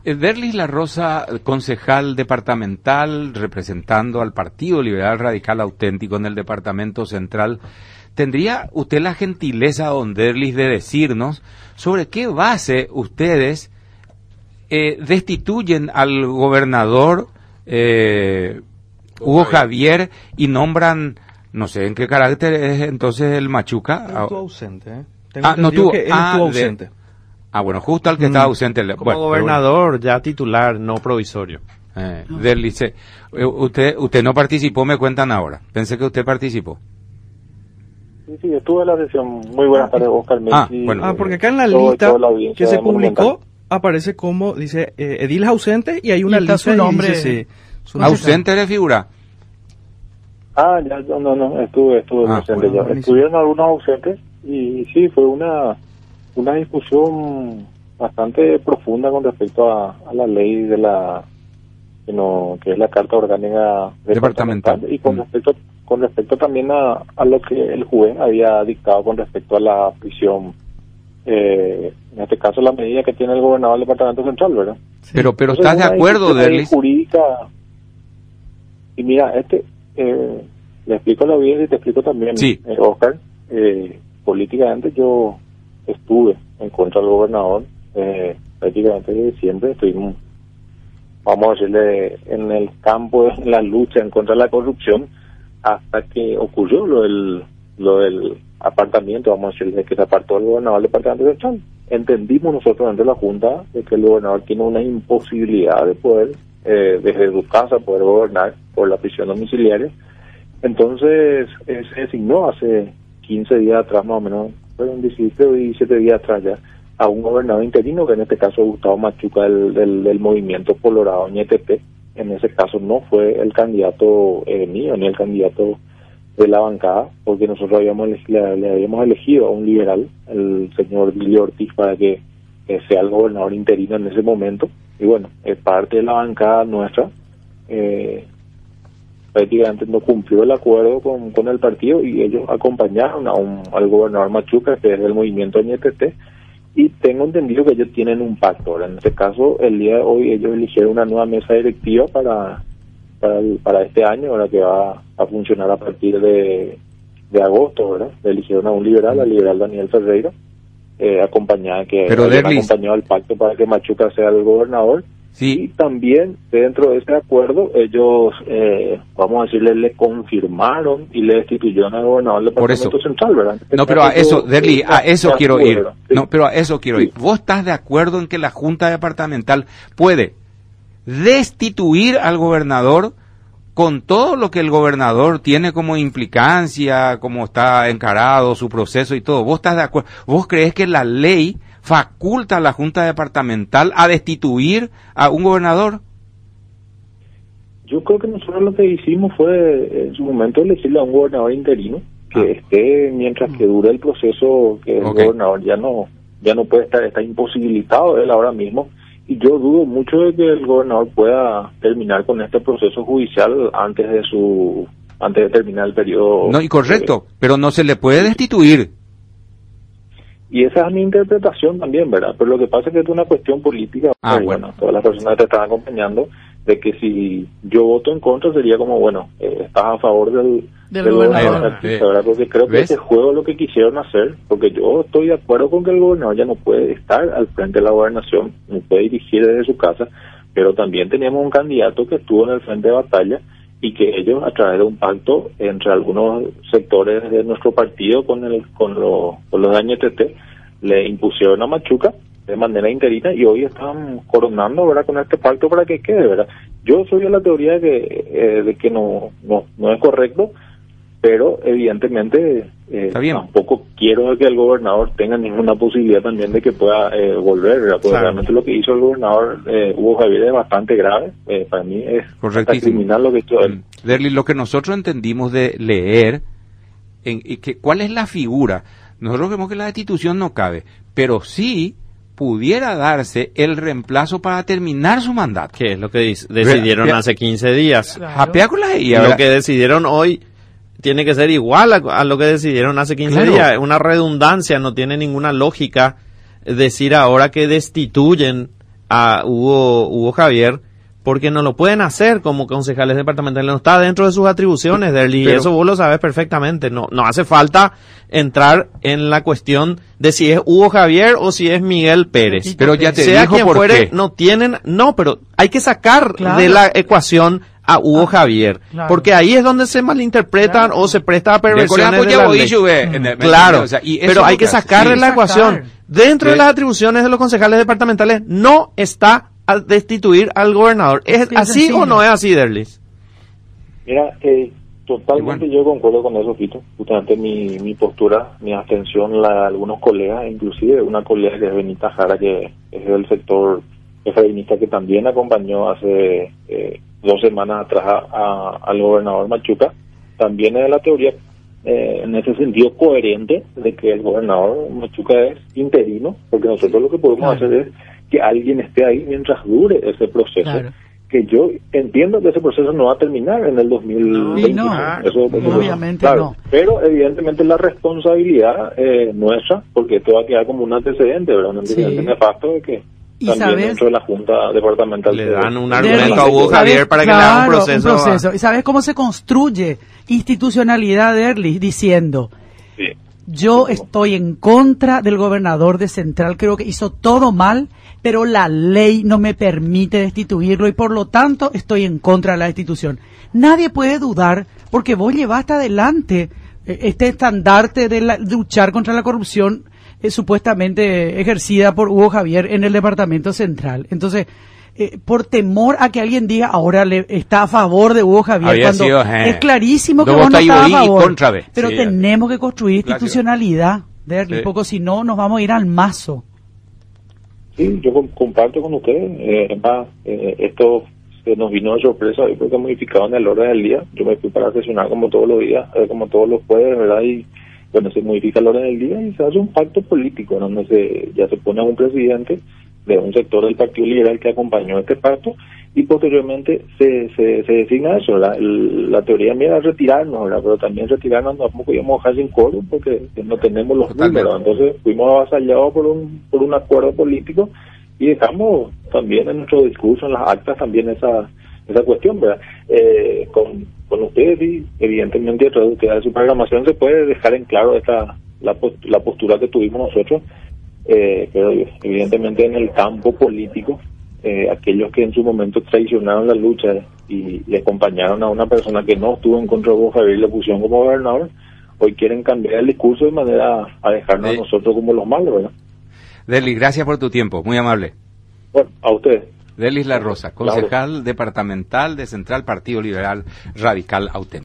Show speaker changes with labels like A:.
A: Derlis La Rosa, concejal departamental, representando al Partido Liberal Radical Auténtico en el Departamento Central, ¿tendría usted la gentileza, don Derlis, de decirnos sobre qué base ustedes destituyen al gobernador Hugo Javier y nombran, no sé en qué carácter es entonces el Machuca?
B: No estuvo ausente, ¿eh?
A: No tuvo,
B: que él estuvo ausente.
A: Bueno, justo al que estaba ausente.
C: Como gobernador, ya titular, no provisorio.
A: Derlis, usted no participó, me cuentan ahora. Pensé que usted participó.
D: Sí, estuve en la sesión. Muy buenas tardes, Oscar.
B: Porque acá en la lista que se publicó aparece como, dice, ediles ausentes y hay una lista
E: su nombre.
B: Dice,
A: ¿Ausente de figura?
D: Ya, no, estuve ausente ya. Estuvieron algunos ausentes y sí, fue una discusión bastante profunda con respecto a la ley de que es la Carta Orgánica Departamental y con respecto también a lo que el juez había dictado con respecto a la prisión, en este caso la medida que tiene el gobernador del Departamento Central, ¿verdad?
A: Sí. Pero ¿estás de acuerdo, Derlis?
D: Jurídica. Y mira, le explico lo bien y te explico también,
A: sí.
D: Oscar. Políticamente yo estuve en contra del gobernador, prácticamente siempre estuvimos, vamos a decirle, en el campo de la lucha en contra de la corrupción, hasta que ocurrió lo del apartamiento, vamos a decirle, que se apartó el gobernador del Departamento Central. Entendimos nosotros dentro de la Junta de que el gobernador tiene una imposibilidad de poder, desde su casa, poder gobernar por la prisión domiciliaria. Entonces, se designó hace 15 días atrás, más o menos, fueron 17 días atrás ya, a un gobernador interino, que en este caso es Gustavo Machuca del movimiento Colorado Ñetepe. En ese caso no fue el candidato mío, ni el candidato de la bancada, porque nosotros le habíamos elegido a un liberal, el señor Billy Ortiz, para que sea el gobernador interino en ese momento. Y bueno, parte de la bancada nuestra prácticamente no cumplió el acuerdo con el partido y ellos acompañaron al gobernador Machuca, que es del movimiento Ñetepe, y tengo entendido que ellos tienen un pacto. Ahora, en este caso, el día de hoy ellos eligieron una nueva mesa directiva para este año, ahora que va a funcionar a partir de agosto, ¿verdad? Eligieron a un liberal, al liberal Daniel Ferreira, acompañado al pacto para que Machuca sea el gobernador. Sí. Y también dentro de este acuerdo ellos, vamos a decirle, le confirmaron y le destituyeron al gobernador del Departamento Central, ¿verdad?
A: Pero a eso, Derlis, a eso quiero ir. Pero a eso quiero ir. ¿Vos estás de acuerdo en que la Junta Departamental puede destituir al gobernador con todo lo que el gobernador tiene como implicancia, como está encarado su proceso y todo? ¿Vos estás de acuerdo? ¿Vos crees que la ley faculta a la Junta Departamental a destituir a un gobernador?
D: Yo creo que nosotros lo que hicimos fue en su momento elegirle a un gobernador interino que esté mientras que dure el proceso, que el gobernador ya no puede está imposibilitado él ahora mismo, y yo dudo mucho de que el gobernador pueda terminar con este proceso judicial antes de terminar el periodo.
A: No, y correcto, pero no se le puede destituir.
D: Y esa es mi interpretación también, ¿verdad? Pero lo que pasa es que es una cuestión política. Bueno, todas las personas que te están acompañando, de que si yo voto en contra sería como, bueno, estás a favor del gobernador, ¿verdad? Porque creo que ese juego es lo que quisieron hacer, porque yo estoy de acuerdo con que el gobernador ya no puede estar al frente de la gobernación, no puede dirigir desde su casa, pero también teníamos un candidato que estuvo en el frente de batalla y que ellos, a través de un pacto entre algunos sectores de nuestro partido con los de Ñetepe, le impusieron a Machuca de manera interina y hoy están coronando, ¿verdad?, con este pacto para que quede, ¿verdad? Yo soy de la teoría de que no es correcto, pero evidentemente tampoco quiero que el gobernador tenga ninguna posibilidad también de que pueda volver, ¿verdad? Porque realmente lo que hizo el gobernador Hugo Javier es bastante grave. Para mí es criminal lo que hizo él.
A: Derlis, lo que nosotros entendimos de leer, ¿cuál es la figura? Nosotros vemos que la destitución no cabe, pero sí pudiera darse el reemplazo para terminar su mandato.
C: Que es lo que decidieron hace 15 días.
A: Claro.
C: Lo que decidieron hoy tiene que ser igual a lo que decidieron hace 15 días. Es una redundancia, no tiene ninguna lógica decir ahora que destituyen a Hugo Javier, porque no lo pueden hacer como concejales departamentales, no está dentro de sus atribuciones, Derlis, y eso vos lo sabes perfectamente. No hace falta entrar en la cuestión de si es Hugo Javier o si es Miguel Pérez.
A: Pero ya te
C: sea
A: dijo
C: quien
A: por
C: fuere,
A: qué.
C: Pero hay que sacar de la ecuación a Hugo Javier, porque ahí es donde se malinterpretan o se presta a perversiones de la ley. Claro, pero hay que sacar de la ecuación. Dentro de las atribuciones de los concejales departamentales no está a destituir al gobernador. ¿Es así o no es así, Derlis?
D: Mira, totalmente yo concuerdo con eso, Fito. Justamente mi postura, mi abstención, la de algunos colegas, inclusive una colega que es Benita Jara, que es del sector feminista, que también acompañó hace 2 semanas atrás al gobernador Machuca, también es de la teoría, en ese sentido, coherente de que el gobernador Machuca es interino, porque nosotros lo que podemos hacer es que alguien esté ahí mientras dure ese proceso. Que yo entiendo que ese proceso no va a terminar en el 2020. Eso
E: obviamente no.
D: Pero evidentemente la responsabilidad nuestra, porque esto va a quedar como un antecedente, ¿verdad? Un antecedente nefasto de que también dentro de la Junta Departamental
C: le dan un argumento a Hugo Javier para que le haga un proceso.
E: ¿Y sabes cómo se construye institucionalidad, Derlis? Diciendo, yo estoy en contra del gobernador de Central, creo que hizo todo mal, pero la ley no me permite destituirlo y por lo tanto estoy en contra de la destitución. Nadie puede dudar, porque vos llevaste adelante este estandarte de luchar contra la corrupción supuestamente ejercida por Hugo Javier en el Departamento Central. Entonces, por temor a que alguien diga ahora está a favor de Hugo Javier, cuando es clarísimo que vos no estás a favor, pero tenemos que construir institucionalidad, un poco, si no nos vamos a ir al mazo.
D: Sí, yo comparto con ustedes. Esto se nos vino de sorpresa hoy porque modificaron el orden del día. Yo me fui para sesionar como todos los días, como todos los jueves, ¿verdad? Y bueno, se modifica el orden del día y se hace un pacto político, donde ya se pone a un presidente de un sector del Partido Liberal que acompañó este pacto y posteriormente se designa eso. La teoría mía era retirarnos, ¿verdad? Pero también retirarnos tampoco íbamos a dejar sin quórum porque no tenemos los números. Entonces fuimos avasallados por un acuerdo político y dejamos también en nuestro discurso, en las actas, también esa cuestión, ¿verdad? Con ustedes, y evidentemente a través de su programación se puede dejar en claro la postura que tuvimos nosotros, pero evidentemente en el campo político, aquellos que en su momento traicionaron la lucha y le acompañaron a una persona que no estuvo en contra de Hugo Javier y le pusieron como gobernador, hoy quieren cambiar el discurso de manera a dejarnos a nosotros como los malos, ¿verdad?
A: Derlis, gracias por tu tiempo, muy amable.
D: Bueno, a ustedes.
A: Derlis La Rosa, concejal departamental de Central Partido Liberal Radical Auténtico.